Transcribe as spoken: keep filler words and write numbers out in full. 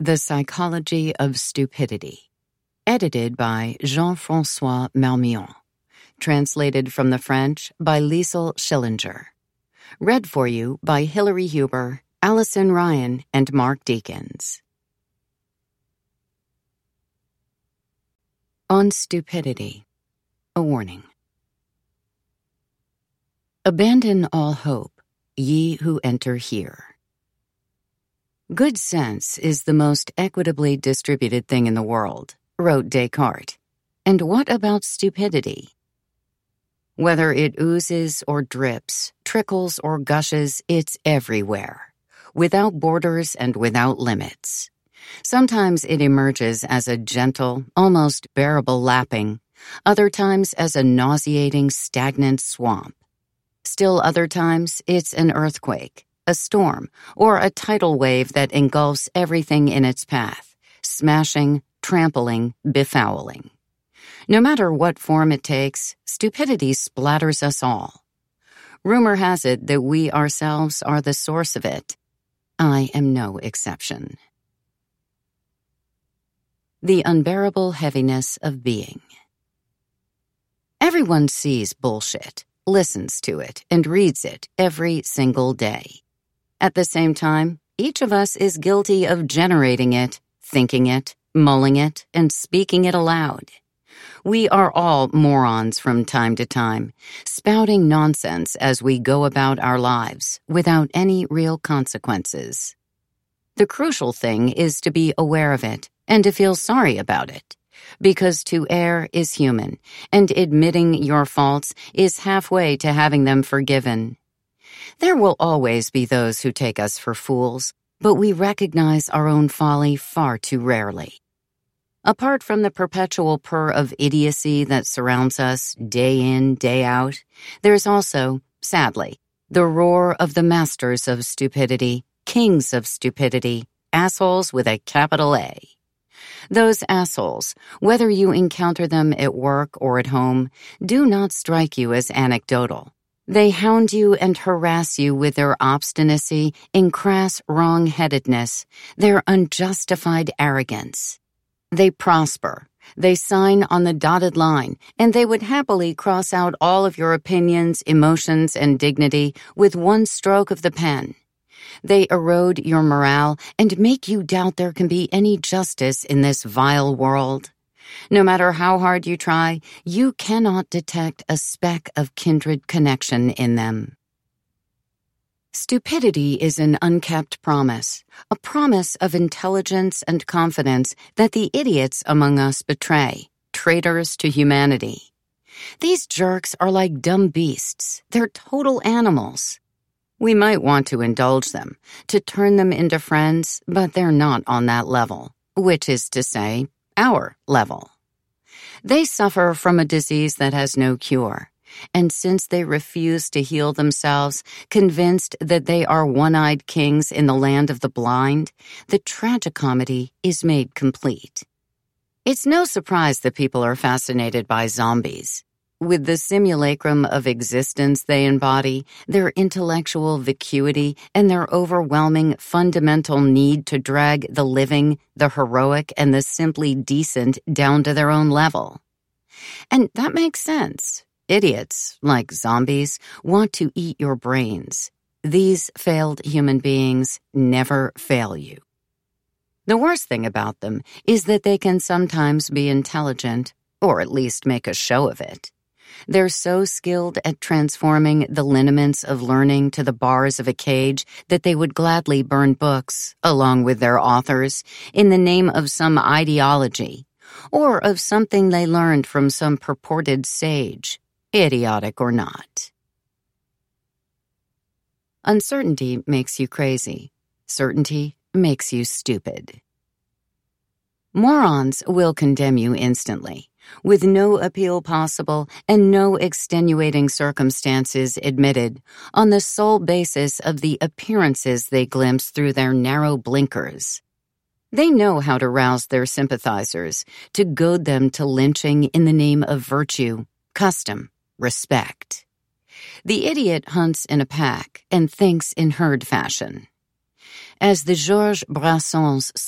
The Psychology of Stupidity, edited by Jean-François Marmion, translated from the French by Liesl Schillinger, read for you by Hilary Huber, Allison Ryan, and Mark Deakins. On Stupidity, a warning. Abandon all hope, ye who enter here. Good sense is the most equitably distributed thing in the world, wrote Descartes. And what about stupidity? Whether it oozes or drips, trickles or gushes, it's everywhere, without borders and without limits. Sometimes it emerges as a gentle, almost bearable lapping, other times as a nauseating, stagnant swamp. Still other times, it's an earthquake, a storm, or a tidal wave that engulfs everything in its path, smashing, trampling, befouling. No matter what form it takes, stupidity splatters us all. Rumor has it that we ourselves are the source of it. I am no exception. The unbearable heaviness of being. Everyone sees bullshit, listens to it, and reads it every single day. At the same time, each of us is guilty of generating it, thinking it, mulling it, and speaking it aloud. We are all morons from time to time, spouting nonsense as we go about our lives without any real consequences. The crucial thing is to be aware of it and to feel sorry about it, because to err is human, and admitting your faults is halfway to having them forgiven. There will always be those who take us for fools, but we recognize our own folly far too rarely. Apart from the perpetual purr of idiocy that surrounds us day in, day out, there's also, sadly, the roar of the masters of stupidity, kings of stupidity, assholes with a capital A. Those assholes, whether you encounter them at work or at home, do not strike you as anecdotal. They hound you and harass you with their obstinacy in crass wrong-headedness, their unjustified arrogance. They prosper, they sign on the dotted line, and they would happily cross out all of your opinions, emotions, and dignity with one stroke of the pen. They erode your morale and make you doubt there can be any justice in this vile world. No matter how hard you try, you cannot detect a speck of kindred connection in them. Stupidity is an unkept promise, a promise of intelligence and confidence that the idiots among us betray, traitors to humanity. These jerks are like dumb beasts. They're total animals. We might want to indulge them, to turn them into friends, but they're not on that level, which is to say, our level. They suffer from a disease that has no cure, and since they refuse to heal themselves, convinced that they are one-eyed kings in the land of the blind, the tragicomedy is made complete. It's no surprise that people are fascinated by zombies. With the simulacrum of existence they embody, their intellectual vacuity, and their overwhelming fundamental need to drag the living, the heroic, and the simply decent down to their own level. And that makes sense. Idiots, like zombies, want to eat your brains. These failed human beings never fail you. The worst thing about them is that they can sometimes be intelligent, or at least make a show of it. They're so skilled at transforming the lineaments of learning to the bars of a cage that they would gladly burn books, along with their authors, in the name of some ideology, or of something they learned from some purported sage, idiotic or not. Uncertainty makes you crazy. Certainty makes you stupid. Morons will condemn you instantly, with no appeal possible and no extenuating circumstances admitted, on the sole basis of the appearances they glimpse through their narrow blinkers. They know how to rouse their sympathizers, to goad them to lynching in the name of virtue, custom, respect. The idiot hunts in a pack and thinks in herd fashion. As the Georges Brassens